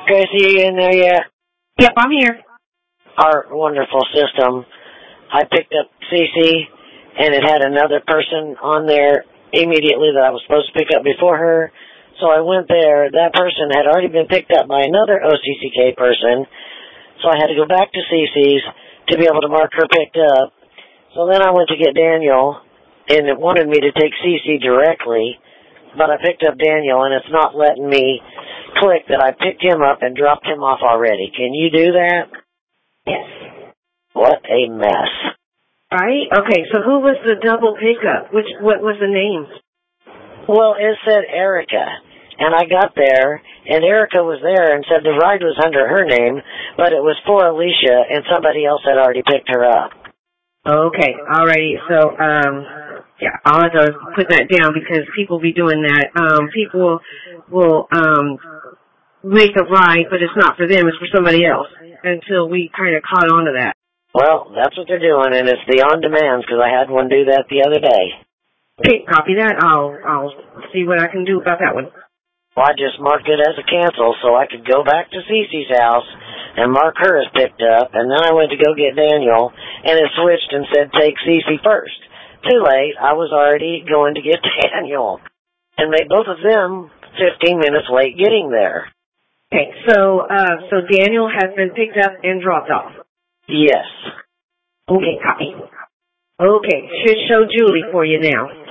Gracie, you in there yet? Yep, I'm here. Our wonderful system. I picked up Cece, and it had another person on there immediately that I was supposed to pick up before her. So I went there. That person had already been picked up by another OCCK person. So I had to go back to Cece's to be able to mark her picked up. So then I went to get Daniel, and it wanted me to take Cece directly, but I picked up Daniel, and it's not letting me click that I picked him up and dropped him off already. Can you do that? Yes. What a mess. Right? Okay, so who was the double pickup? What was the name? Well, it said Erica, and I got there, and Erica was there and said the ride was under her name, but it was for Alicia, and somebody else had already picked her up. Okay, alrighty. So, yeah, I'll have to put that down because people be doing that. People will make a ride, but it's not for them, it's for somebody else until we kind of caught on to that. Well, that's what they're doing, and it's the on-demands because I had one do that the other day. Okay, copy that. I'll see what I can do about that one. Well, I just marked it as a cancel so I could go back to Cece's house and mark her as picked up, and then I went to go get Daniel, and it switched and said take Cece first. Too late. I was already going to get Daniel and made both of them 15 minutes late getting there. Okay, so Daniel has been picked up and dropped off. Yes. Okay, copy. Okay, should show Julie for you now.